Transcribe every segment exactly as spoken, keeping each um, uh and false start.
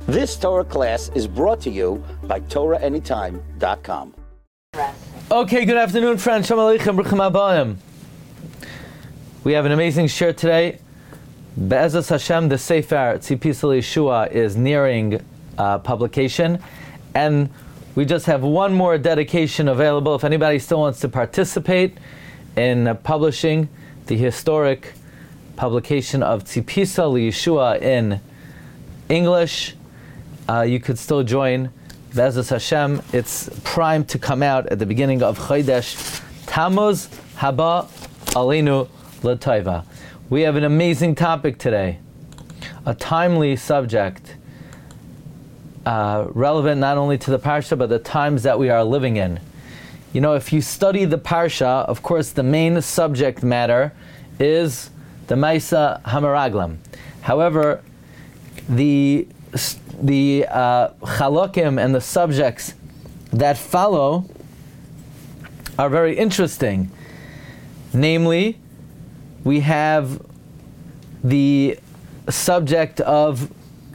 This Torah class is brought to you by Torah Anytime dot com. Okay, good afternoon, friends. Shalom Aleichem, Bruchim Habayim. We have an amazing shir today. Be'ezus Hashem, the Sefer Tzipis Yeshua is nearing uh, publication, and we just have one more dedication available. If anybody still wants to participate in uh, publishing the historic publication of Tzipis Yeshua in English, uh, you could still join. Be'ezus Hashem, it's primed to come out at the beginning of Chodesh Tammuz Haba Aleinu L'Taiva. We have an amazing topic today, a timely subject, uh, relevant not only to the parsha but the times that we are living in. You know, if you study the parsha, of course, the main subject matter is the Maisa Hameraglim. However, the the uh, chalokim and the subjects that follow are very interesting. Namely, we have the subject of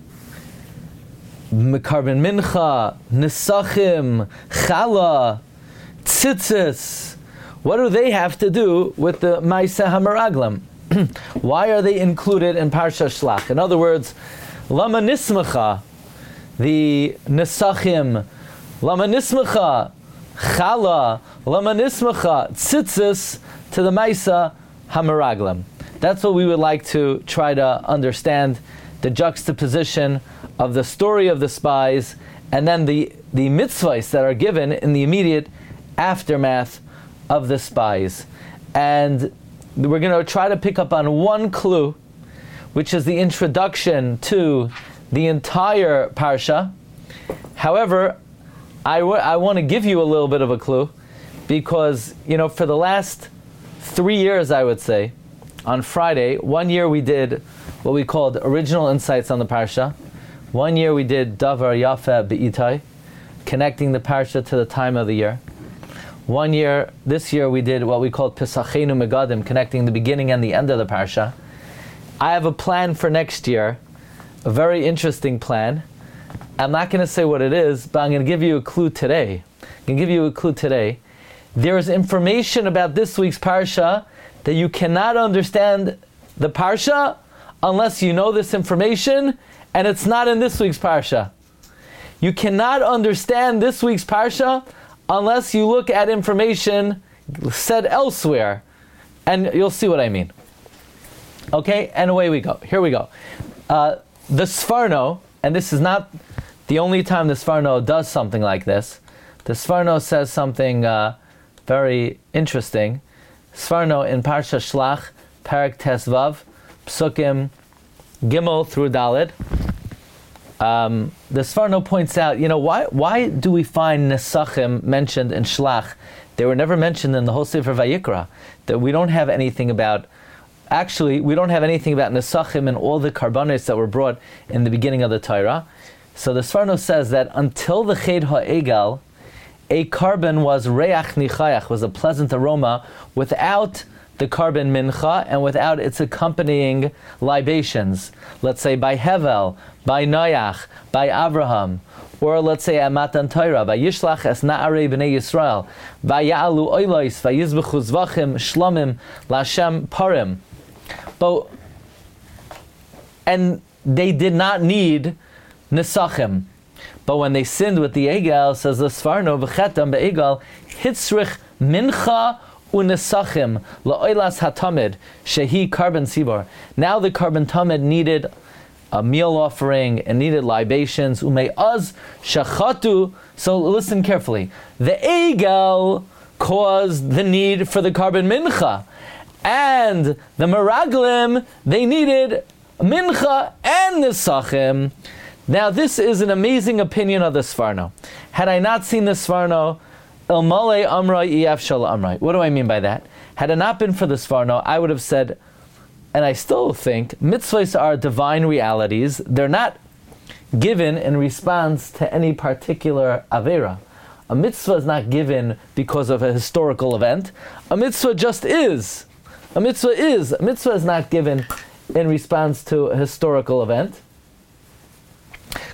Mekarben Mincha, Nesachim, Chala, Tzitzis. What do they have to do with the Maisa Hameraglim? Why are they included in Parsha Shlach? In other words, Lama Nismacha, the Nesachim, Lama Nismacha, Chala, Lama Nismacha, Tzitzis, to the Maisa Hameraglim. That's what we would like to try to understand, the juxtaposition of the story of the spies and then the, the mitzvahs that are given in the immediate aftermath of the spies. And we're going to try to pick up on one clue, which is the introduction to the entire parsha. However, I, w- I want to give you a little bit of a clue, because, you know, for the last three years, I would say, on Friday, one year we did what we called original insights on the parsha. One year we did Davar Yafa Be'itai, connecting the parsha to the time of the year. One year, this year we did what we called Pesachenu Megadim, connecting the beginning and the end of the parsha. I have a plan for next year, a very interesting plan. I'm not going to say what it is, but I'm going to give you a clue today. I'm going to give you a clue today. There is information about this week's parsha that you cannot understand the parsha unless you know this information, and it's not in this week's parsha. You cannot understand this week's parsha unless you look at information said elsewhere, and you'll see what I mean. Okay, and away we go. Here we go. Uh, the Sforno, and this is not the only time the Sforno does something like this. The Sforno says something uh, very interesting. Sforno in Parsha Shlach, Parak Tesvav, Psukim Gimel through Daled. Um, the Sforno points out, you know, why why do we find Nesachim mentioned in Shlach? They were never mentioned in the whole Sefer Vayikra. That we don't have anything about. Actually, we don't have anything about Nesachim and all the karbanos that were brought in the beginning of the Torah. So the Sforno says that until the Ched HaEgal, a carbon was reach nichayach, was a pleasant aroma, without the carbon mincha and without its accompanying libations. Let's say by Hevel, by Noach, by Abraham, or let's say at Matan Torah, by Yishlach es Na'arei b'nei Yisrael, by Ya'alu oilois, by Yizbechu zvachim, shlomim, lashem parim. But, and they did not need Nesachim. But when they sinned with the Egel, says the Sforno, v'chetam be'egel, hitzrich mincha u'nesachim la'oilas hatamid, shehi carbon sibor. Now the carbon tamid needed a meal offering and needed libations, ume'az shachatu. So listen carefully. The Egel caused the need for the carbon mincha. And the Meraglim, they needed mincha and nesachim. Now this is an amazing opinion of the Sforno. Had I not seen the Sforno, El Male Amrai Iyaf Shal Amrai. What do I mean by that? Had it not been for the Sforno, I would have said, and I still think, mitzvahs are divine realities. They're not given in response to any particular avera. A mitzvah is not given because of a historical event. A mitzvah just is. A mitzvah is. A mitzvah is not given in response to a historical event.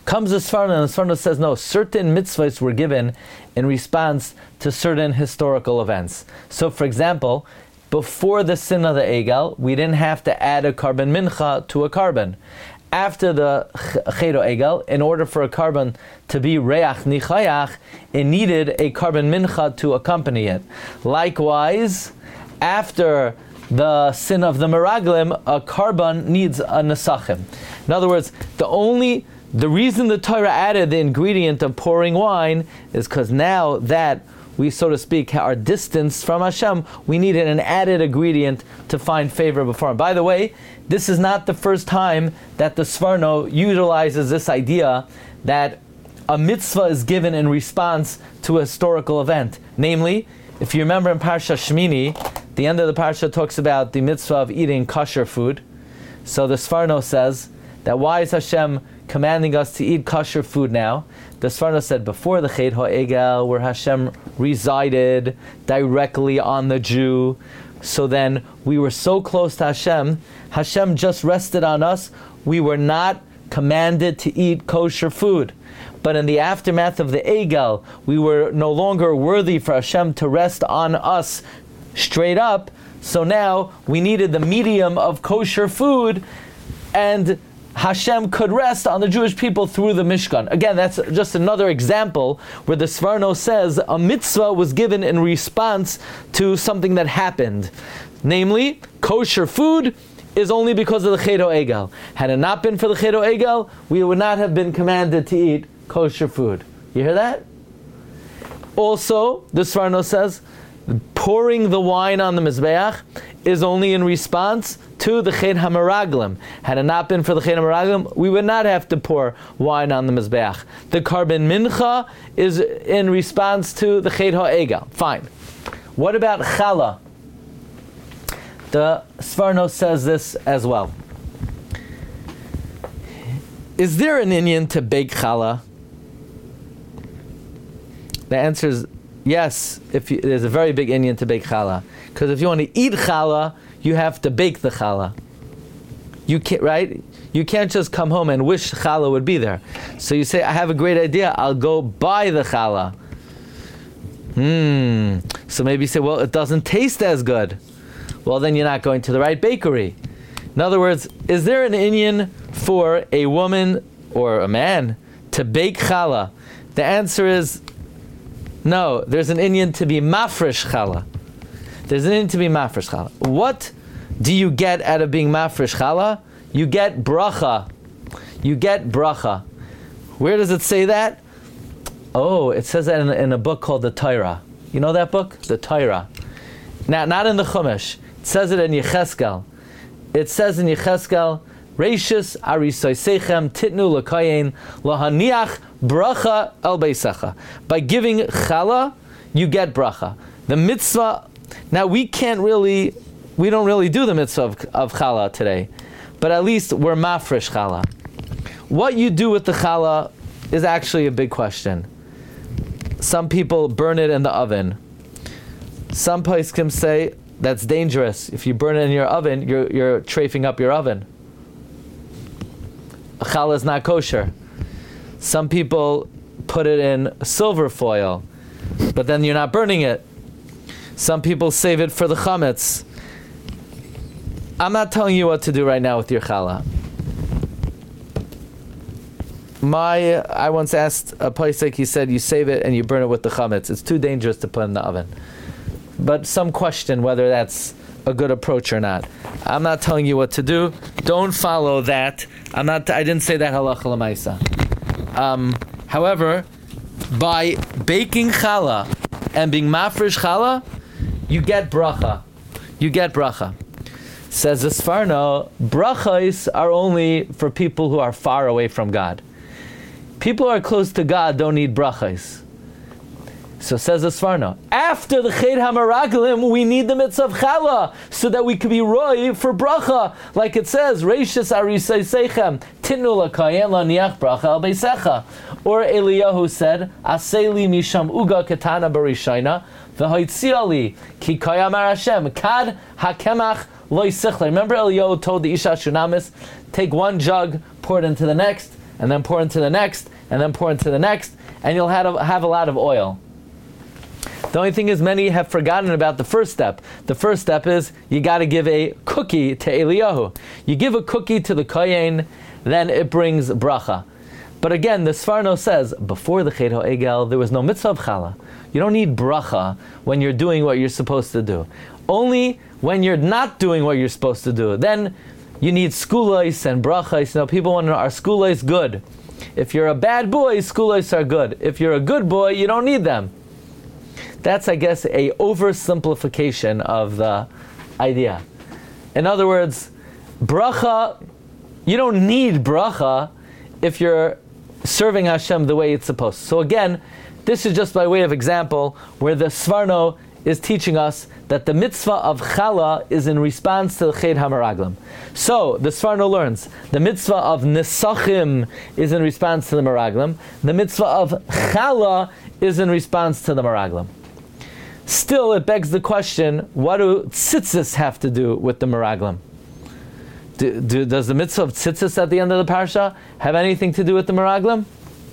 Comes the Sforno, and the Sforno says, no, certain mitzvahs were given in response to certain historical events. So, for example, before the sin of the Egel, we didn't have to add a carbon mincha to a carbon. After the Chedo Egel, in order for a carbon to be Reach Nichayach, it needed a carbon mincha to accompany it. Likewise, after the sin of the Meraglim, a carbon needs a Nesachim. In other words, the only, the reason the Torah added the ingredient of pouring wine is because now that we, so to speak, are distanced from Hashem, we needed an added ingredient to find favor before Him. By the way, this is not the first time that the Sforno utilizes this idea that a mitzvah is given in response to a historical event. Namely, if you remember in Parsha Shmini, the end of the Parsha talks about the mitzvah of eating kosher food. So the Sforno says that why is Hashem commanding us to eat kosher food now? The Sforno said before the Chet HaEgel, where Hashem resided directly on the Jew, so then we were so close to Hashem, Hashem just rested on us, we were not commanded to eat kosher food. But in the aftermath of the Egel, we were no longer worthy for Hashem to rest on us straight up, so now we needed the medium of kosher food, and Hashem could rest on the Jewish people through the Mishkan. Again, that's just another example where the Sforno says a mitzvah was given in response to something that happened. Namely, kosher food is only because of the Chet HaEgel. Had it not been for the Chet HaEgel, we would not have been commanded to eat kosher food. You hear that? Also, the Sforno says, pouring the wine on the Mizbeach is only in response to the Chet HaMeraglim. Had it not been for the Chet HaMeraglim, we would not have to pour wine on the Mizbeach. The carbon mincha is in response to the Chet HaEgel. Fine. What about challah? The Sforno says this as well. Is there an inyan to bake challah? The answer is yes, if you, there's a very big inyan to bake challah. Because if you want to eat challah, you have to bake the challah. You can't, right? You can't just come home and wish challah would be there. So you say, I have a great idea, I'll go buy the challah. Hmm. So maybe you say, well, it doesn't taste as good. Well, then you're not going to the right bakery. In other words, is there an inyan for a woman or a man to bake challah? The answer is no. There's an inyan to be mafresh challah. There's an inyan to be mafresh challah. What do you get out of being mafresh challah? You get bracha. You get bracha. Where does it say that? Oh, it says that in, in a book called the Torah. You know that book? The Torah. Now, not in the Chumash. It says it in Yecheskel. It says in Yecheskel, Reishis arisoisechem titnu l'kayin lahaniach bracha el beisecha. By giving challah, you get bracha. The mitzvah. Now we can't really, we don't really do the mitzvah of, of challah today, but at least we're mafresh challah. What you do with the challah is actually a big question. Some people burn it in the oven. Some poskim say that's dangerous. If you burn it in your oven, you're you're trafing up your oven. Challah is not kosher. Some people put it in silver foil, but then you're not burning it. Some people save it for the chametz. I'm not telling you what to do right now with your challah. My, I once asked a posek, he said, you save it and you burn it with the chametz. It's too dangerous to put in the oven. But some question whether that's a good approach or not. I'm not telling you what to do. Don't follow that. I'm not, I didn't say that halacha l'maisa. Um, however, by baking challah and being mafresh challah, you get bracha. You get bracha. Says the Sforno, brachas are only for people who are far away from God. People who are close to God don't need brachas. So says the Sforno, after the Chet HaMeraglim, we need the mitzvah of challah, so that we can be roy for bracha. Like it says, Reishis arisoisechem titnu l'kayin laniach bracha al beisecha. Or Eliyahu said, Aseli misham uga ketana barishayna, v'hoitziali ki kayamar Hashem, kad hakemach lo yisichle. Remember Eliyahu told the Isha Shunamis, take one jug, pour it into the next, and then pour into the next, and then pour into the next, and you'll have a, have a lot of oil. The only thing is, many have forgotten about the first step. The first step is you got to give a cookie to Eliyahu. You give a cookie to the Kohen, then it brings bracha. But again, the Sforno says, before the Chet HaEgel, there was no mitzvah of challah. You don't need bracha when you're doing what you're supposed to do. Only when you're not doing what you're supposed to do. Then you need skulais and brachais. You know, people want to know, are skulais good? If you're a bad boy, skulais are good. If you're a good boy, you don't need them. That's, I guess, a oversimplification of the idea. In other words, bracha, you don't need bracha if you're serving Hashem the way it's supposed to. So again, this is just by way of example where the Sforno is teaching us that the mitzvah of challah is in response to the Chet HaMeraglim. So, the Sforno learns, the mitzvah of nesachim is in response to the Meraglim, the mitzvah of challah is in response to the Meraglim. Still, it begs the question, what do tzitzis have to do with the Meraglim? Do, do, does the mitzvah of tzitzis at the end of the parsha have anything to do with the Meraglim?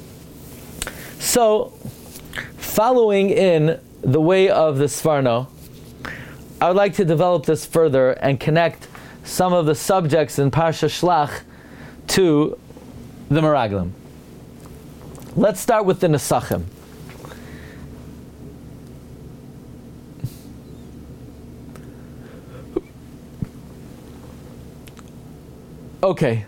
So, following in the way of the Sforno, I would like to develop this further and connect some of the subjects in Parsha Shlach to the Meraglim. Let's start with the Nesachim. Okay.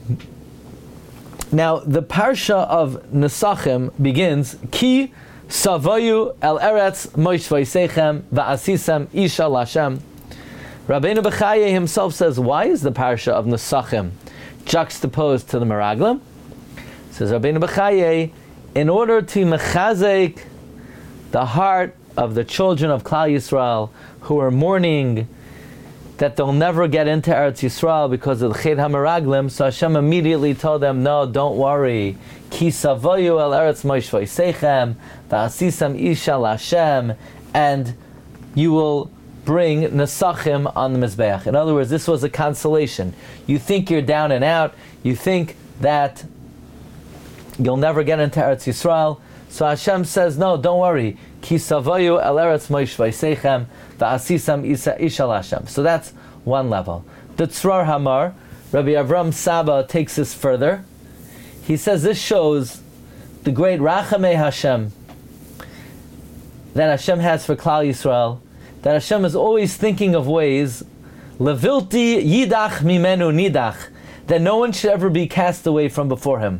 Now, the Parsha of Nesachim begins, Ki Savayu el Eretz Moish Vaisechem Va'asisem Isha Lashem. Rabbeinu Bechaye himself says, why is the Parsha of Nesachim juxtaposed to the Meraglim? Says Rabbeinu Bechaye, in order to mechazek the heart of the children of Klal Yisrael who are mourning that they'll never get into Eretz Yisrael because of the Chet HaMeraglim, so Hashem immediately told them, no, don't worry. Ki savoyu el Eretz Moish Vaisechem, va'asisam isha Lashem, and you will bring Nesachim on the Mizbeach. In other words, this was a consolation. You think you're down and out, you think that you'll never get into Eretz Yisrael, so Hashem says, no, don't worry. Ki savoyu el Eretz Moish Vaisechem, va'asisam isha Lashem. So that's one level. The Tzrar Hamar, Rabbi Avram Saba takes this further. He says this shows the great Rachamei Hashem that Hashem has for Klal Yisrael, that Hashem is always thinking of ways, Levilti yidach mimenu nidach, that no one should ever be cast away from before Him.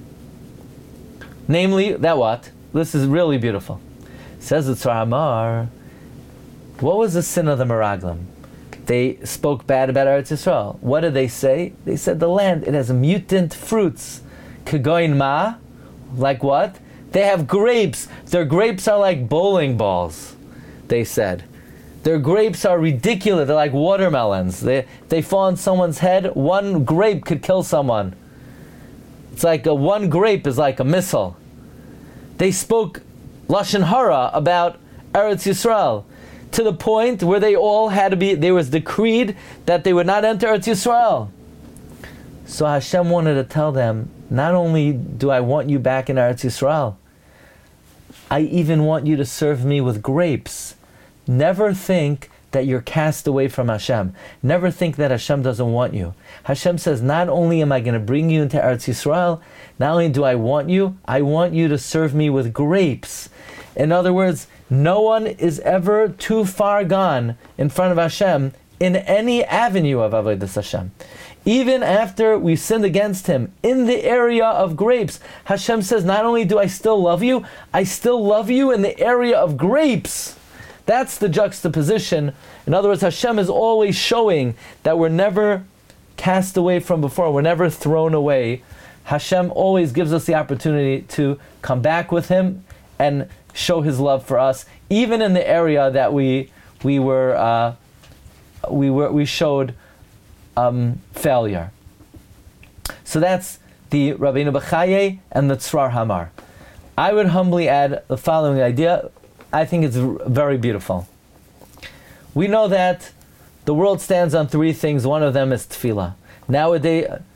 Namely, that what? This is really beautiful. Says the Tzar Hamar, what was the sin of the Meraglim? They spoke bad about Eretz Yisrael. What did they say? They said the land, it has mutant fruits. Kegoin ma, like what? They have grapes. Their grapes are like bowling balls, they said. Their grapes are ridiculous. They're like watermelons. They they fall on someone's head. One grape could kill someone. It's like a, one grape is like a missile. They spoke Lashon Hara about Eretz Yisrael to the point where they all had to be, there was decreed that they would not enter Eretz Yisrael. So Hashem wanted to tell them, not only do I want you back in Eretz Yisrael, I even want you to serve me with grapes. Never think that you're cast away from Hashem. Never think that Hashem doesn't want you. Hashem says, not only am I going to bring you into Eretz Yisrael, not only do I want you, I want you to serve me with grapes. In other words, no one is ever too far gone in front of Hashem in any avenue of Avodas Hashem. Even after we sinned against Him in the area of grapes, Hashem says, not only do I still love you, I still love you in the area of grapes. That's the juxtaposition. In other words, Hashem is always showing that we're never cast away from before, we're never thrown away. Hashem always gives us the opportunity to come back with Him and show His love for us, even in the area that we we were uh, we were we showed um, failure. So that's the Rabbeinu Bechaye and the Tzrar Hamar. I would humbly add the following idea. I think it's very beautiful. We know that the world stands on three things. One of them is tefillah. Nowadays,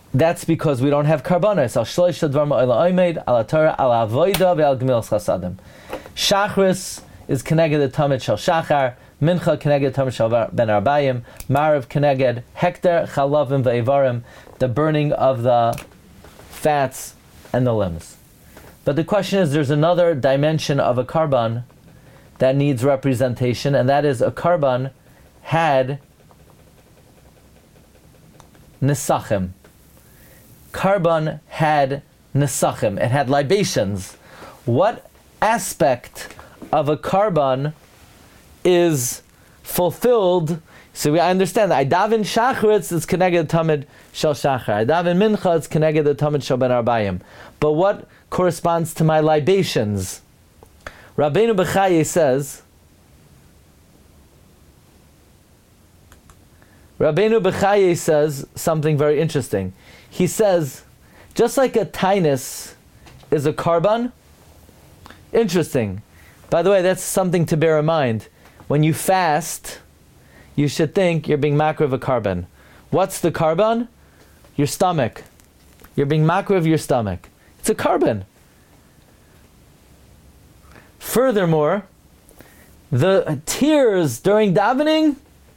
that's because we don't have karbanos. Al shloisha dvar ma'ila oimed, al Torah, al avoida, ve'al gemilas chasadim. Shachris is keneged the tamid shel shachar, mincha keneged tamid shel ben arbayim, marav keneged hektar chalavim ve'ivarim, the burning of the fats and the limbs. But the question is, there's another dimension of a karban that needs representation, and that is a karban had nesachim. Karban had nesachim. It had libations. What aspect of a karban is fulfilled? So we understand that I daven shachritz is keneged tamid shel shachar. I daven mincha is keneged the tamid shel ben arbayim. But what corresponds to my libations? Rabbeinu Bechaye says, Rabbeinu Bechaye says something very interesting. He says, just like a tainus is a karban, interesting. By the way, that's something to bear in mind. When you fast, you should think you're being makriv of a karban. What's the karban? Your stomach. You're being makriv of your stomach. It's a karban. Furthermore, the tears during davening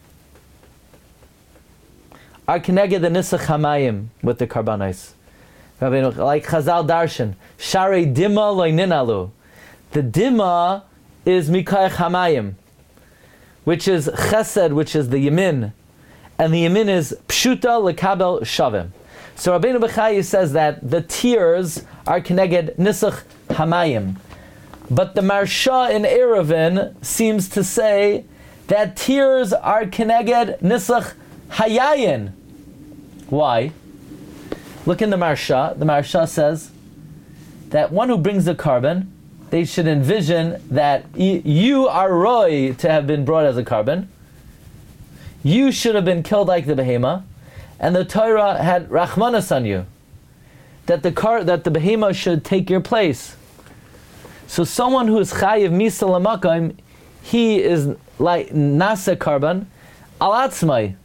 are connected the nisach hamayim with the karbanos. Like Chazal Darshan, Share Dima Lo Ninalu. The Dima is Mikayach Hamayim, which is Chesed, which is the Yamin, and the Yamin is Pshuta Lekabel Shavim. So Rabbeinu Bechaye says that the tears are connected nisach hamayim. But the Marsha in Eruvin seems to say that tears are keneged nisach hayayin. Why? Look in the Marsha. The Marsha says that one who brings the karban, they should envision that y- you are roy to have been brought as a karban. You should have been killed like the behema, and the Torah had rachmanas on you, that the car that the behema should take your place. So someone who is chayiv misa l'makayim, he is like nasa karban al atzmai.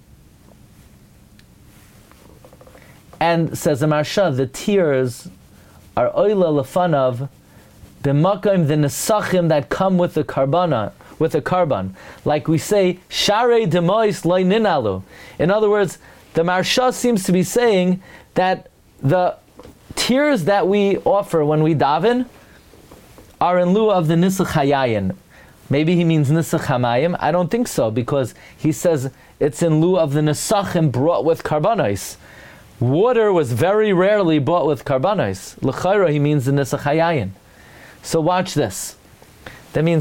And says the Marsha, the tears are oila lefanav b'makayim, the nesachim that come with the karbana, with the karban. Like we say, sharei demois loy ninalu. In other words, the Marsha seems to be saying that the tears that we offer when we daven are in lieu of the nisach hayayin. Maybe he means nisach hamayim. I don't think so, because he says it's in lieu of the nesachim brought with karbanos. Water was very rarely bought with karbanos. L'chayra, he means the nisach hayayin. So watch this. That means,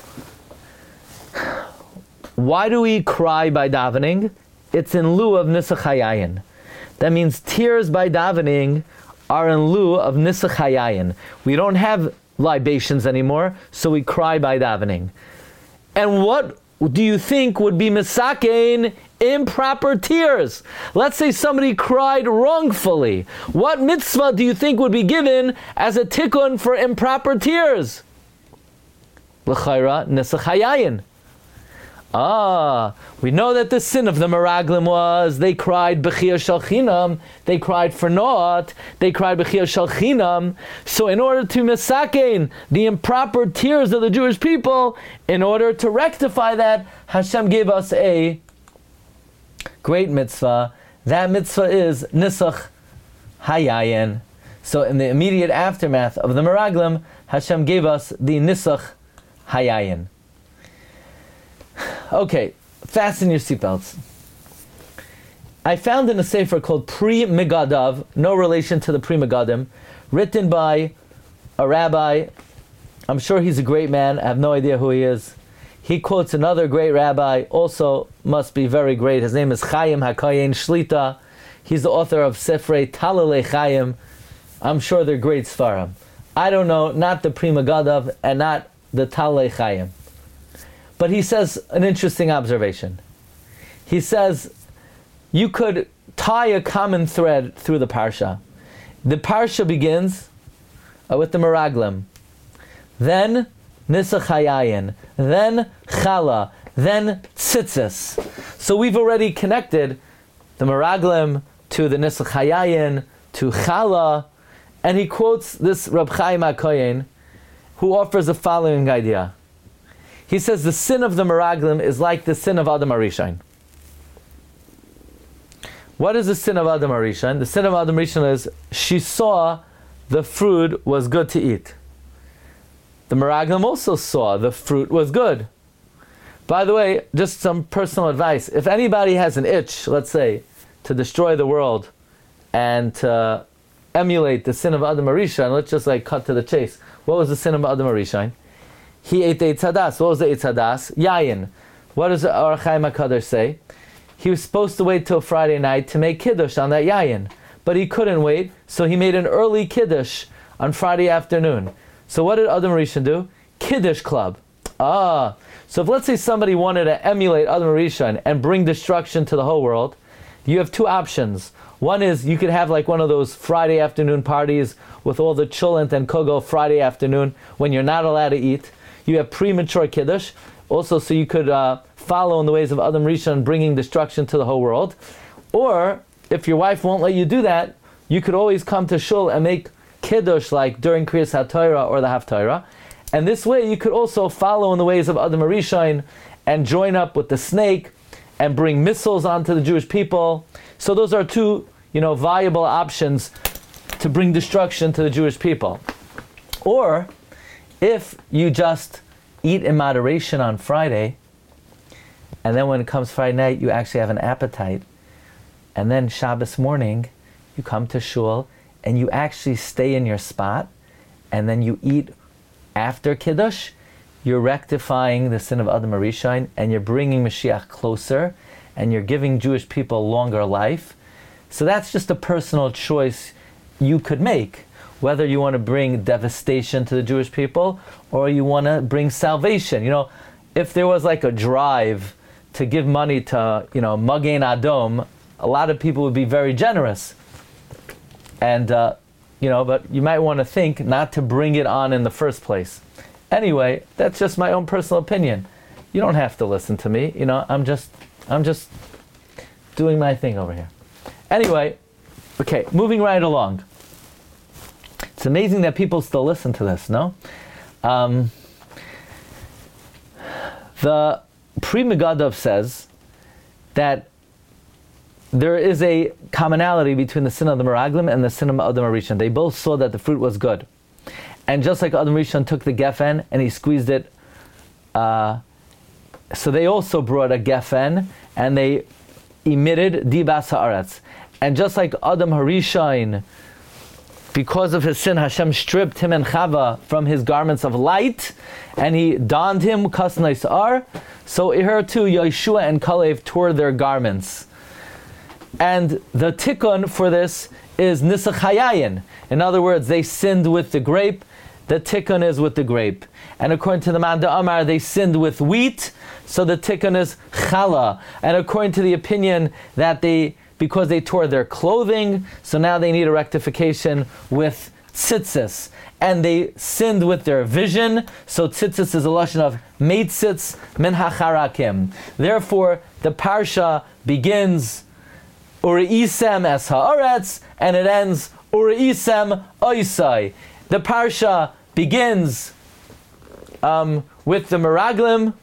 why do we cry by davening? It's in lieu of nisach hayayin. That means tears by davening are in lieu of nisach hayayin. We don't have libations anymore, so we cry by davening. And what do you think would be misakein? Improper tears. Let's say somebody cried wrongfully. What mitzvah do you think would be given as a tikkun for improper tears? L'chayra nisach hayayin. Ah, we know that the sin of the Meraglim was they cried b'chiyah shel chinam, they cried for naught, they cried b'chiyah shel chinam. So in order to misakein the improper tears of the Jewish people, in order to rectify that, Hashem gave us a great mitzvah. That mitzvah is nisach hayayin. So in the immediate aftermath of the Meraglim, Hashem gave us the nisach hayayin. Okay, fasten your seatbelts. I found in a sefer called Pri Megadav, no relation to the Pri Megadim, written by a rabbi. I'm sure he's a great man. I have no idea who he is. He quotes another great rabbi, also must be very great. His name is Chaim HaKayin Shlita. He's the author of Sefrei Talalei Chaim. I'm sure they're great Sfarim. I don't know, not the Pri Megadav and not the Talalei Chaim. But he says an interesting observation. He says you could tie a common thread through the parsha. The parsha begins uh, with the Meraglim, then Nisach Hayayin, then Chala, then Tzitzis. So we've already connected the Meraglim to the Nisach Hayayin, to Chala, and he quotes this Reb Chaim HaKohen, who offers the following idea. He says the sin of the Meraglim is like the sin of Adam HaRishon. What is the sin of Adam HaRishon? The sin of Adam HaRishon is she saw the fruit was good to eat. The Meraglim also saw the fruit was good. By the way, just some personal advice. If anybody has an itch, let's say, to destroy the world and to emulate the sin of Adam HaRishon, let's just like cut to the chase. What was the sin of Adam HaRishon? He ate the Eitz Hadas. What was the Eitz Hadas? Yayin. What does the Or Chaim HaKadosh say? He was supposed to wait till Friday night to make Kiddush on that Yayin. But he couldn't wait, so he made an early Kiddush on Friday afternoon. So what did Adam HaRishon do? Kiddush club. Ah. So if let's say somebody wanted to emulate Adam HaRishon and bring destruction to the whole world, you have two options. One is you could have like one of those Friday afternoon parties with all the chulent and kogo Friday afternoon when you're not allowed to eat. You have premature Kiddush, also so you could uh, follow in the ways of Adam HaRishon, bringing destruction to the whole world. Or, if your wife won't let you do that, you could always come to shul and make Kiddush like during Kriyas HaTorah or the Haftarah. And this way you could also follow in the ways of Adam HaRishon and join up with the snake and bring missiles onto the Jewish people. So those are two, you know, viable options to bring destruction to the Jewish people. Or, if you just eat in moderation on Friday, and then when it comes Friday night, you actually have an appetite, and then Shabbos morning, you come to shul, and you actually stay in your spot, and then you eat after Kiddush, you're rectifying the sin of Adam HaRishon, and you're bringing Mashiach closer, and you're giving Jewish people longer life. So that's just a personal choice you could make, whether you want to bring devastation to the Jewish people or you want to bring salvation. You know, if there was like a drive to give money to, you know, Magen Adom, a lot of people would be very generous. And, uh, you know, but you might want to think not to bring it on in the first place. Anyway, that's just my own personal opinion. You don't have to listen to me. You know, I'm just, I'm just doing my thing over here. Anyway, okay, moving right along. It's amazing that people still listen to this, no? Um, the Pri Megadov says that there is a commonality between the sin of the Meraglim and the sin of Adam HaRishon. They both saw that the fruit was good. And just like Adam HaRishon took the gefen and he squeezed it, uh, so they also brought a gefen and they emitted dibas haaretz. And just like Adam HaRishon, because of his sin, Hashem stripped him and Chava from his garments of light, and he donned him kasnei sa'ar. So here too, Yeshua and Kalev tore their garments. And the tikkun for this is Nisach Hayayin. In other words, they sinned with the grape. The tikkun is with the grape. And according to the Manda Amar, they sinned with wheat. So the tikkun is Chala. And according to the opinion that they, because they tore their clothing, so now they need a rectification with tzitzis. And they sinned with their vision, so tzitzis is a lashon of meitzitz min hacharakim. Therefore, the parsha begins Uri'isem es haaretz, and it ends Uri'isem oisai. The parsha begins um, with the Meraglim,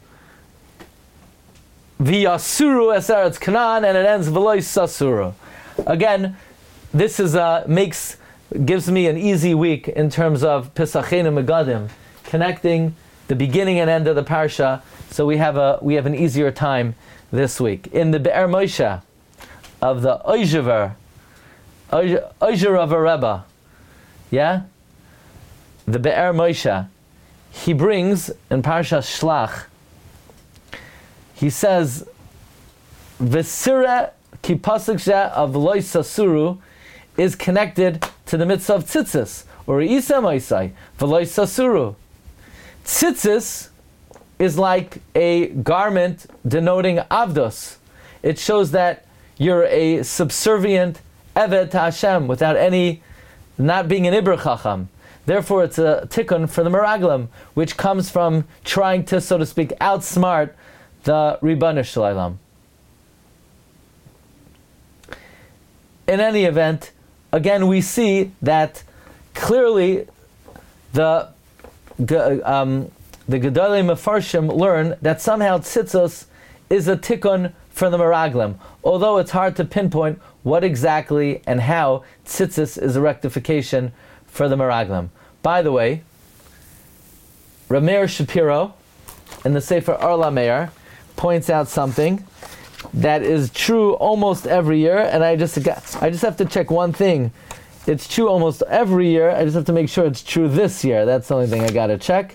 V'yasuru es eretz Canaan, and it ends V'lois sasuru. Again, this is uh, makes gives me an easy week in terms of Pesachenu Megadim, connecting the beginning and end of the parsha. So we have a we have an easier time this week in the Be'er Moshe of the Oijever, Oijer of a Rebbe, yeah? The Be'er Moshe, he brings, in Parashat Shlach, he says, V'sira ki pasuk she of Lois Sasuru is connected to the mitzvah of tzitzis, or Isam Oisai, V'lois Sasuru. Tzitzis is like a garment denoting Avdos. It shows that you're a subservient Eved to Hashem without any, not being an Ibr Chacham. Therefore, it's a tikkun for the Meraglim, which comes from trying to, so to speak, outsmart the Ribbanu Shel Olam. in any event, again we see that clearly the um, the Gedolei Mefarshim learn that somehow tzitzos is a tikkun for the Meraglim, although it's hard to pinpoint what exactly and how tzitzis is a rectification for the Meraglim. By the way, Rameir Shapiro in the Sefer Arla Meir points out something that is true almost every year, and I just I just have to check one thing. It's true almost every year. I just have to make sure it's true this year. That's the only thing I got to check.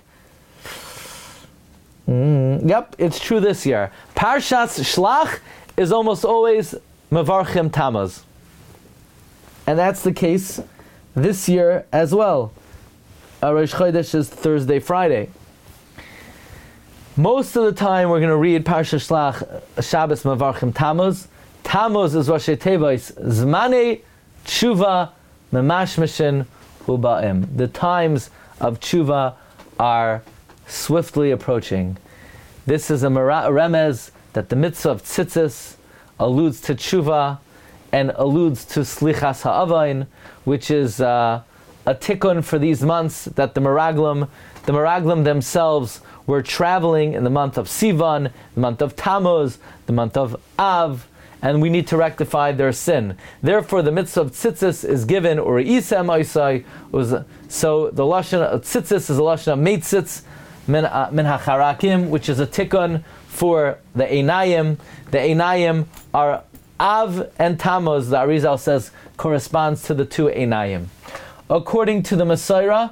Mm, yep, it's true this year. Parshas Shlach is almost always Mevarchim Tammuz, and that's the case this year as well. Rosh Chodesh is Thursday, Friday. Most of the time we're going to read Parshas Shlach Shabbos Mevarchim Tammuz. Tammuz is Rosh Tevis Zmanei Tshuva Memashmishin Hubaim. The times of Tshuva are swiftly approaching. This is a remez that the mitzvah of tzitzis alludes to Tshuva and alludes to Slichas Ha'avain, which is uh, a tikkun for these months that the Meraglim, the Meraglim themselves were traveling in the month of Sivan, the month of Tammuz, the month of Av, and we need to rectify their sin. Therefore, the mitzvah of tzitzis is given, or isem oisai, so the lashon of tzitzis is a lashon of meitzitz min hacharakim, which is a tikkun for the einayim. The einayim are Av and Tammuz, the Arizal says, corresponds to the two einayim. According to the Masorah,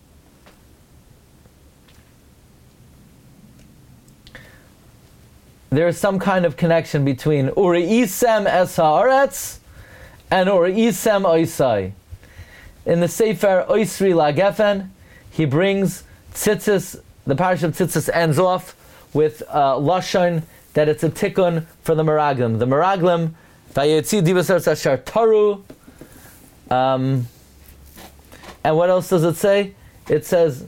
there is some kind of connection between Uri'isem es ha'aretz and Uri'isem oisai. In the Sefer Oisri Lagefen, he brings tzitzis, the parish of tzitzis ends off with uh, lashon that it's a tikkun for the Meraglim. The Meraglim, vayetzi divas eretz asher taru. Um, and what else does it say? It says,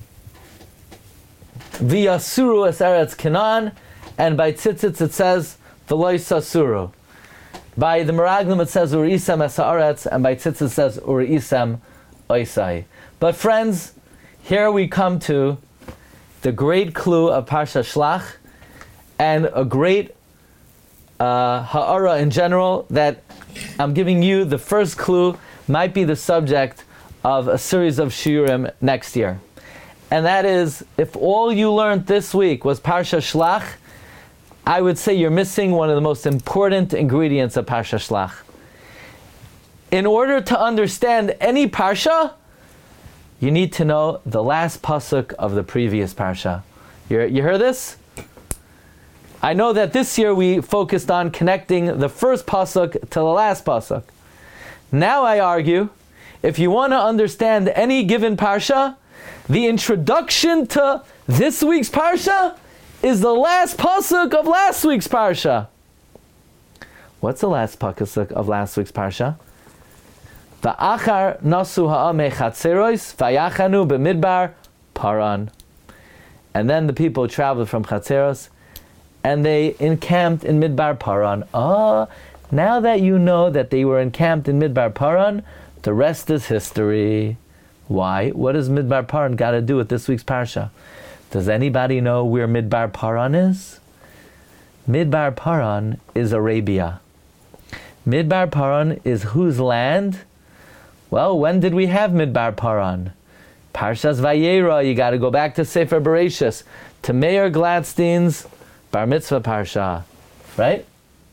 v'yasuru es eretz Canaan. And by tzitzits it says v'lo sasuru. By the Meraglim it says Uri'isem es ha'aretz, and by tzitzit it says Uri'isem oisai. But friends, here we come to the great clue of Parsha Shlach, and a great uh, ha'ara in general that I'm giving you. The first clue might be the subject of a series of shiurim next year, and that is, if all you learned this week was Parsha Shlach, I would say you're missing one of the most important ingredients of Parsha Shlach. In order to understand any Parsha, you need to know the last pasuk of the previous Parsha. You, you heard this? I know that this year we focused on connecting the first pasuk to the last pasuk. Now I argue, if you want to understand any given Parsha, the introduction to this week's Parsha is the last pasuk of last week's parsha. What's the last pasuk of last week's parsha? Va'achar nasu ha'amei chatzeros vayachanu b'midbar paran. And then the people traveled from Chatzeros and they encamped in Midbar Paran. Ah, now that you know that they were encamped in Midbar Paran, the rest is history. Why? What does Midbar Paran got to do with this week's parsha? Does anybody know where Midbar Paran is? Midbar Paran is Arabia. Midbar Paran is whose land? Well, when did we have Midbar Paran? Parshas Vayera, you got to go back to Sefer Bereshis, to Meir Gladstein's Bar Mitzvah Parsha, right?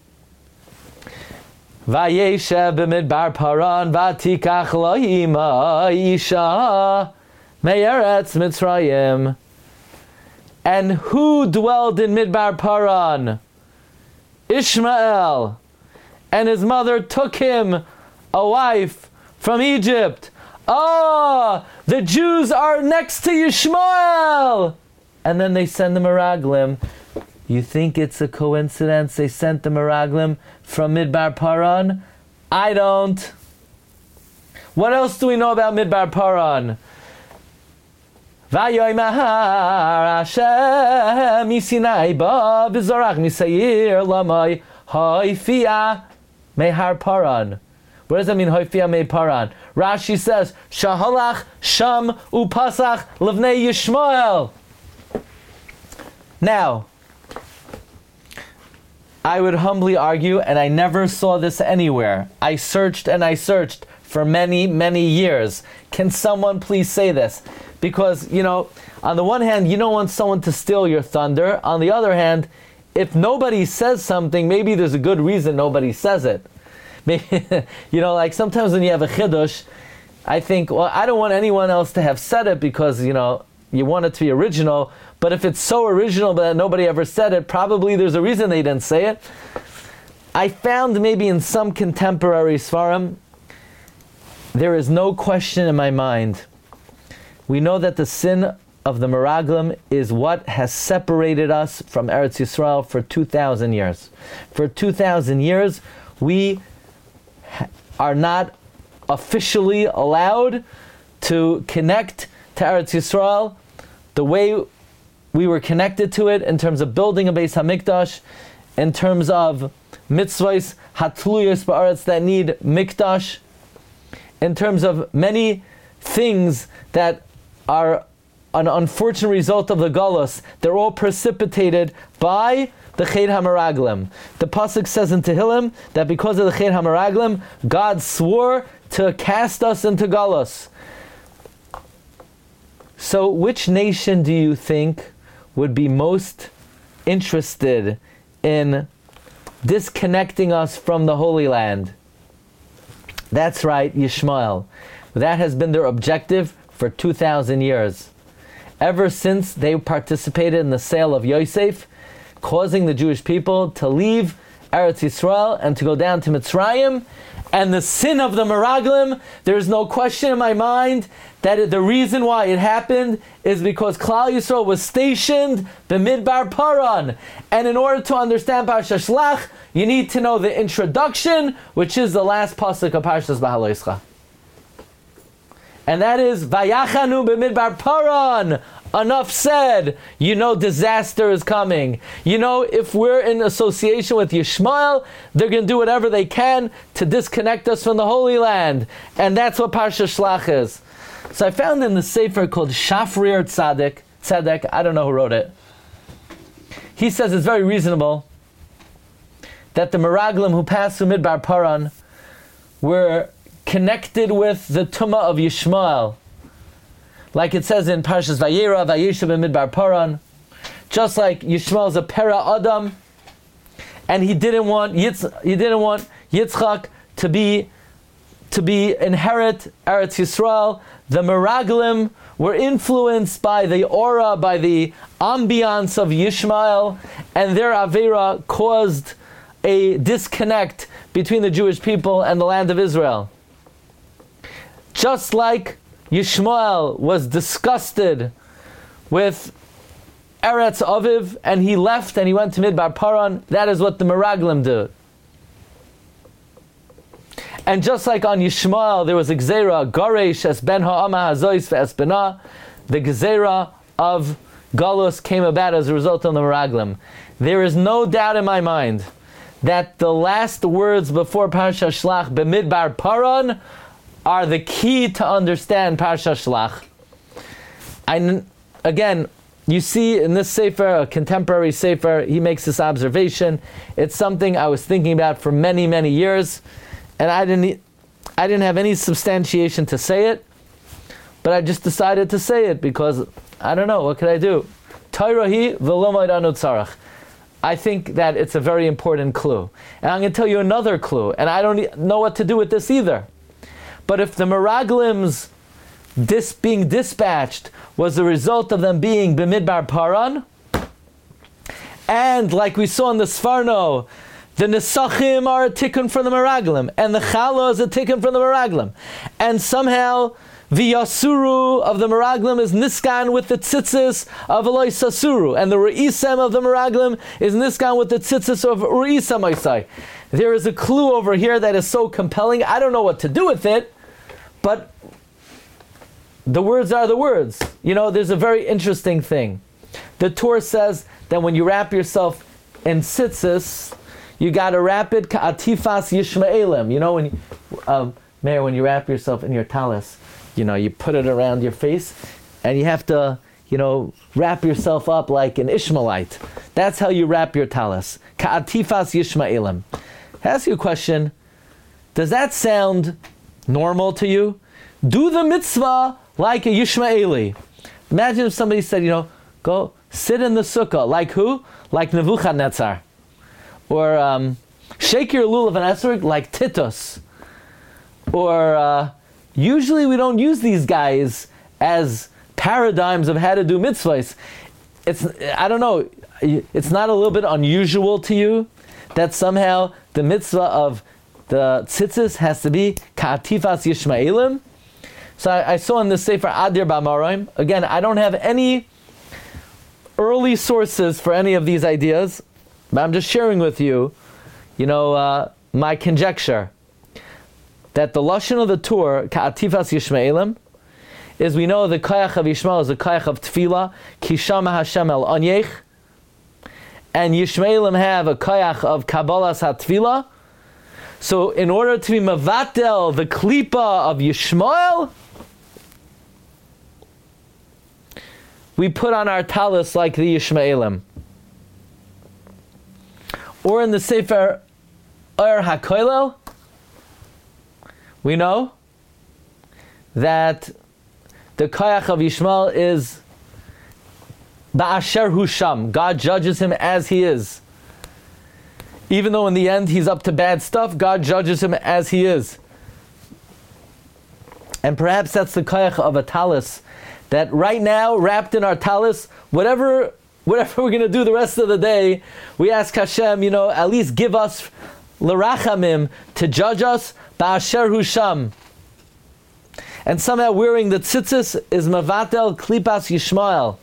Vayeshev b'midbar Paran v'tikach lo'ima isha me'eretz Mitzrayim. And who dwelled in Midbar Paran? Ishmael. And his mother took him a wife from Egypt. Ah, the Jews are next to Yishmael. And then they send the Meraglim. You think it's a coincidence they sent the Meraglim from Midbar Paran? I don't. What else do we know about Midbar Paran? Vayoymar Hashem misinai ba v'zorach misayir lamai ha'ifia mehar Paran. What does that mean, Hoifia me paran? Rashi says, Shahalach sham upasach levnei Yishmael. Now, I would humbly argue, and I never saw this anywhere. I searched and I searched for many, many years. Can someone please say this? Because, you know, on the one hand, you don't want someone to steal your thunder. On the other hand, if nobody says something, maybe there's a good reason nobody says it. Maybe, you know, like sometimes when you have a chiddush, I think, well, I don't want anyone else to have said it because, you know, you want it to be original. But if it's so original that nobody ever said it, probably there's a reason they didn't say it. I found maybe in some contemporary Sfarim, there is no question in my mind. We know that the sin of the Meraglim is what has separated us from Eretz Yisrael for two thousand years. For two thousand years, we are not officially allowed to connect to Eretz Yisrael the way we were connected to it in terms of building a Beis HaMikdash, in terms of mitzvahs hatluyos ba'aretz that need mikdash, in terms of many things that are an unfortunate result of the galus. They're all precipitated by the Ched HaMeraglim. The pasuk says in Tehillim that because of the Ched HaMeraglim, God swore to cast us into galus. So which nation do you think would be most interested in disconnecting us from the Holy Land? That's right, Yishmael. That has been their objective for two thousand years. Ever since they participated in the sale of Yosef, causing the Jewish people to leave Eretz Yisrael and to go down to Mitzrayim, and the sin of the Meraglim, there's no question in my mind that the reason why it happened is because Klal Yisrael was stationed b'Midbar Paran. And in order to understand Parshas Shlach, you need to know the introduction, which is the last pasuk of Parshas Beha'aloscha. And that is, Vayachanu b'Midbar Paran. Enough said. You know disaster is coming. You know if we're in association with Yishmael, they're going to do whatever they can to disconnect us from the Holy Land. And that's what Parsha Shlach is. So I found in the Sefer called Shafrir Tzaddik, Tzedek, I don't know who wrote it. He says it's very reasonable that the Meraglim who passed through Midbar Paran were connected with the Tumah of Yishmael. Like it says in Parshas Vayera, Vayeshev b'Midbar Paran, just like Yishmael is a Pera Adam, and he didn't want Yitz, he didn't want Yitzchak to be to be inherit Eretz Yisrael. The Meraglim were influenced by the aura, by the ambiance of Yishmael, and their Avera caused a disconnect between the Jewish people and the land of Israel. Just like Yishmael was disgusted with Eretz Aviv, and he left and he went to Midbar Paran. That is what the Meraglim did. And just like on Yishmael, there was a Gzeira, Garesh es ben ha'ama hazois ve'es bena, the Gzeira of Galus came about as a result of the Meraglim. There is no doubt in my mind that the last words before Parsha Shlach, b'Midbar Paran, are the key to understand Parsha Shlach. I, again, you see in this Sefer, a contemporary Sefer, he makes this observation. It's something I was thinking about for many, many years, and I didn't, I didn't have any substantiation to say it, but I just decided to say it because, I don't know, what could I do? Tairahi v'lo ma'idanu tzarach. I think that it's a very important clue. And I'm going to tell you another clue, and I don't know what to do with this either. But if the Meraglim's dis being dispatched was the result of them being b'Midbar Paran, and like we saw in the Sfarno, the Nesachim are a tikkun from the Meraglim, and the Chala is a tikkun from the Meraglim, and somehow the Yasuru of the Meraglim is niskan with the tzitzis of Eloi Sasuru, and the Re'isem of the Meraglim is niskan with the tzitzis of Re'isem Isai. There is a clue over here that is so compelling. I don't know what to do with it, but the words are the words. You know, there's a very interesting thing. The Torah says that when you wrap yourself in tzitzis, you got to wrap it ka'atifas yishmaelim. You know, when um, Mayor, when you wrap yourself in your talis, you know, you put it around your face, and you have to, you know, wrap yourself up like an Ishmaelite. That's how you wrap your talis. Ka'atifas Yishmaelim. I ask you a question. Does that sound normal to you? Do the mitzvah like a Yishmaeli. Imagine if somebody said, you know, go sit in the sukkah. Like who? Like Nebuchadnezzar. Or um, shake your lulav and esrog like Titus. Or uh, usually we don't use these guys as paradigms of how to do mitzvahs. It's, I don't know, it's not a little bit unusual to you that somehow the mitzvah of the tzitzis has to be ka'atifas Yishmaelim? So I, I saw in the Sefer Adir B'Amoraim, again, I don't have any early sources for any of these ideas, but I'm just sharing with you, you know, uh, my conjecture that the lashon of the Torah, ka'atifas Yishmaelim, is we know the koyach of Yishmael is the koyach of tefillah, kishama Hashem el onyech, and Yishmaelim have a koyach of kabbalas ha-tefillah. So in order to be mavatel the klipa of Yishmael, we put on our talis like the Yishmaelim. Or in the Sefer Or HaKoilel, we know that the koyach of Yishmael is Ba'asher Hu Sham. God judges him as he is. Even though in the end he's up to bad stuff, God judges him as he is. And perhaps that's the koyach of a talis, that right now, wrapped in our talis, whatever whatever we're going to do the rest of the day, we ask Hashem, you know, at least give us l'rachamim, to judge us, Ba'asher Hu Sham. And somehow wearing the tzitzis is mavatel klipas Yishmael.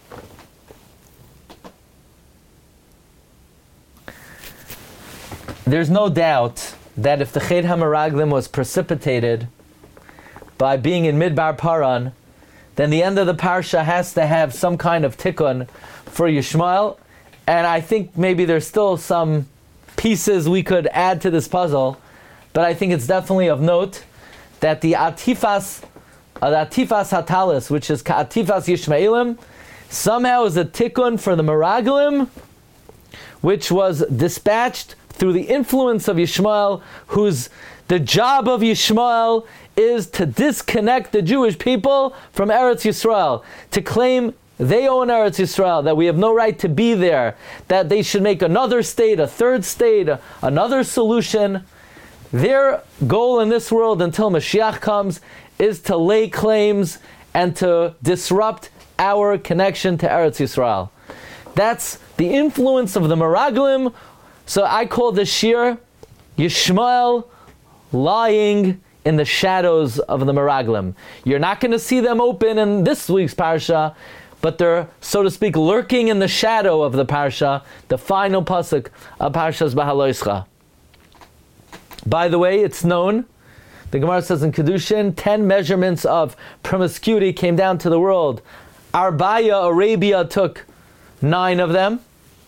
There's no doubt that if the Chet HaMeraglim was precipitated by being in Midbar Paran, then the end of the parsha has to have some kind of tikkun for Yishmael. And I think maybe there's still some pieces we could add to this puzzle, but I think it's definitely of note that the atifas Uh, the Atifas Hatalis, which is Ka'atifas Yishmaelim, somehow is a tikkun for the Meraglim, which was dispatched through the influence of Yishmael, whose the job of Yishmael is to disconnect the Jewish people from Eretz Yisrael, to claim they own Eretz Yisrael, that we have no right to be there, that they should make another state, a third state, a, another solution. Their goal in this world until Mashiach comes is to lay claims and to disrupt our connection to Eretz Yisrael. That's the influence of the Meraglim. So I call this shir Yishmael lying in the shadows of the Meraglim. You're not going to see them open in this week's parsha, but they're, so to speak, lurking in the shadow of the parsha, the final pasuk of Parshas Bahaloischa. By the way, it's known, the Gemara says in Kedushin, ten measurements of promiscuity came down to the world. Arbaya, Arabia, took nine of them.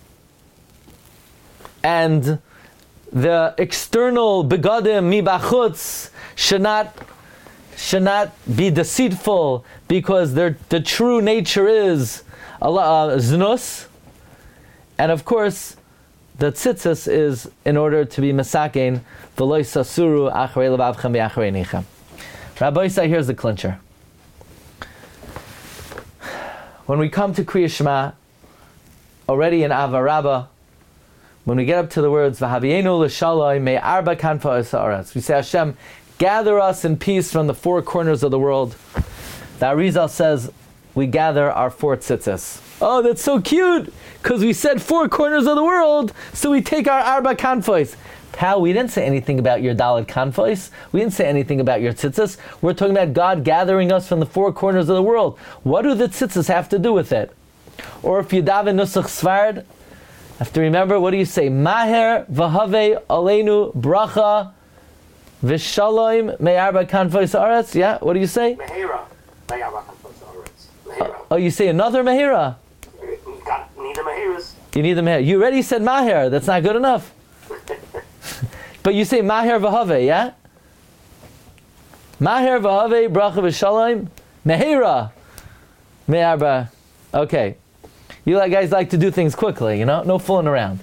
And the external begadim mibachutz should not, should not be deceitful, because their, the true nature is uh, znus. And of course, the tzitzis is in order to be mesakein v'loy sasuru achrei levavchem v'achrei nichem. Rabbi Yisai, here's the clincher. When we come to Kriya Shema, already in Avarabba, when we get up to the words v'havienu l'shaloi me arba kanfa ha'aretz, we say, Hashem, gather us in peace from the four corners of the world. The Arizal says, we gather our four tzitzis. Oh, that's so cute, because we said four corners of the world, so we take our arba kanfois. Pal, we didn't say anything about your daled kanfois. We didn't say anything about your tzitzis. We're talking about God gathering us from the four corners of the world. What do the tzitzis have to do with it? Or if you daven nusach svard, have to remember, what do you say? Maher v'havei aleinu bracha v'shalom me'arba kanfois aretz. Yeah, what do you say? Mehira me'arba kanfois aretz. Oh, you say another mehira. Need the mahiras. You need the maher. You already said maher. That's not good enough. But you say maher v'havei, yeah? Maher v'havei bracha v'shalom mehira me'arba. Okay, you like guys like to do things quickly, you know, no fooling around.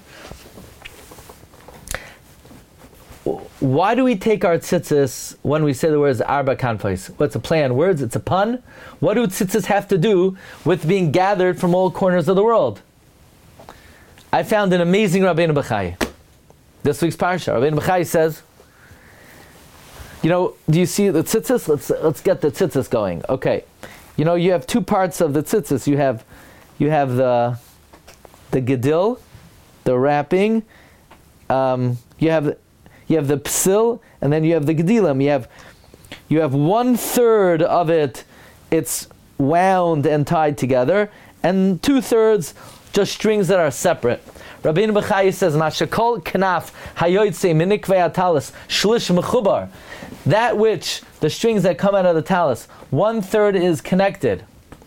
Why do we take our tzitzis when we say the words arba kanfos? What's a play on words? It's a pun. What do tzitzis have to do with being gathered from all corners of the world? I found an amazing Rabbeinu Bechai. This week's parsha, Rabbeinu Bechai says, you know, do you see the tzitzis? Let's let's get the tzitzis going. Okay, you know, you have two parts of the tzitzis. You have you have the the gedil, the wrapping. Um, you have you have the psil, and then you have the gedilim. You have you have one third of it. It's wound and tied together, and two thirds just strings that are separate. Rabbeinu Bechai says, "Mashakol kanaf hayoytze minikvei atalis shlish mechubar." That which the strings that come out of the talis, one third is connected.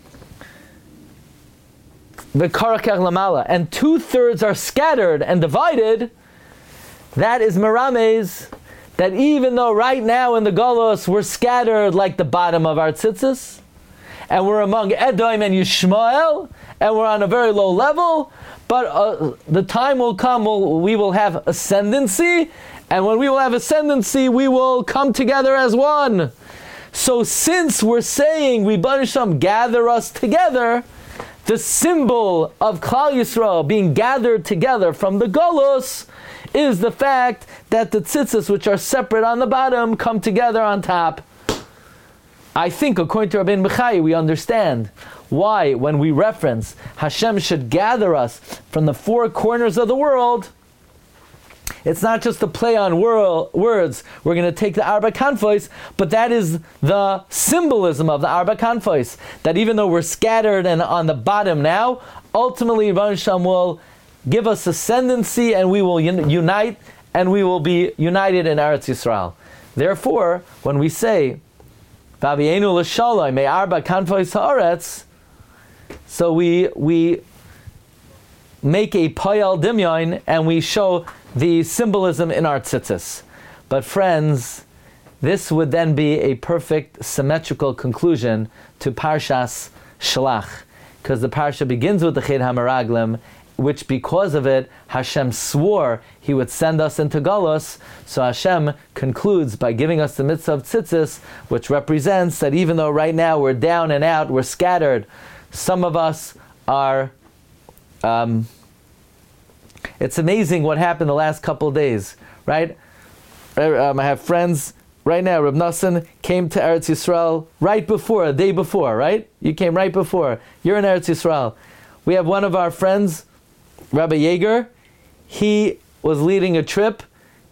The karakach lamala, and two thirds are scattered and divided. That is merames, that even though right now in the Golos we're scattered like the bottom of our tzitzis, and we're among Edom and Yishmael, and we're on a very low level, but uh, the time will come we'll, we will have ascendancy, and when we will have ascendancy, we will come together as one. So since we're saying, Ribono Shel Olam, gather us together, the symbol of Klal Yisrael being gathered together from the Golos is the fact that the tzitzis, which are separate on the bottom, come together on top. I think, according to Rabbeinu Bechai, we understand why, when we reference Hashem should gather us from the four corners of the world, it's not just a play on wor- words. We're going to take the Arba Kanfos, but that is the symbolism of the Arba Kanfos. That even though we're scattered and on the bottom now, ultimately Ribono Shel Olam will give us ascendancy, and we will un- unite, and we will be united in Eretz Yisrael. Therefore, when we say V'avienu l'shalom me arba kanfos haaretz, so we we make a payal dimyon and we show the symbolism in our tzitzis. But friends, this would then be a perfect symmetrical conclusion to Parshas Shalach, because the parsha begins with the Chet HaMeraglim, which because of it, Hashem swore He would send us into Golos. So Hashem concludes by giving us the mitzvah of tzitzis, which represents that even though right now we're down and out, we're scattered, some of us are... Um, it's amazing what happened the last couple of days, right? Um, I have friends right now. Reb Nassan came to Eretz Yisrael right before, a day before, right? You came right before. You're in Eretz Yisrael. We have one of our friends, Rabbi Yeager. He was leading a trip,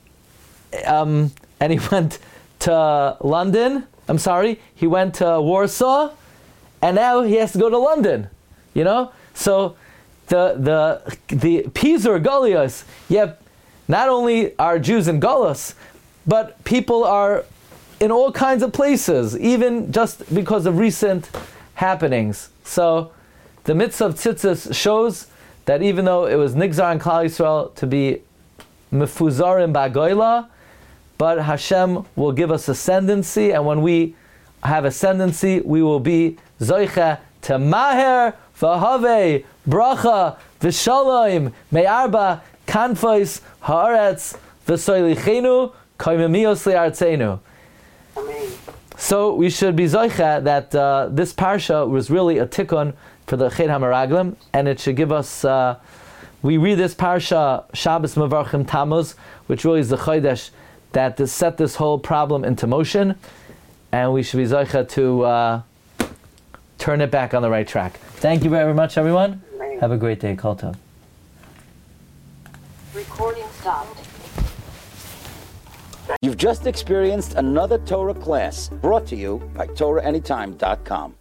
um, and he went to London. I'm sorry, he went to Warsaw, and now he has to go to London. You know, so the the the Pizur Golios. Yep, not only are Jews in Golos, but people are in all kinds of places, even just because of recent happenings. So the mitzvah of tzitzis shows that even though it was Nigzar and Klal Yisrael to be mefuzarim ba'goyla, but Hashem will give us ascendancy, and when we have ascendancy, we will be zoicha to maher v'havei bracha v'shalom me'arba kanfos haaretz v'soilichenu koimemios li'artzenu. So we should be zoicha that uh, this parsha was really a tikkun for the Chet HaMeraglim, and it should give us, uh, we read this parsha, Shabbos Mevarchim Tammuz, which really is the Chodesh that to set this whole problem into motion, and we should be zoicha to uh, turn it back on the right track. Thank you very much, everyone. Have a great day. Kol tov. Recording stopped. You've just experienced another Torah class brought to you by Torah Anytime dot com.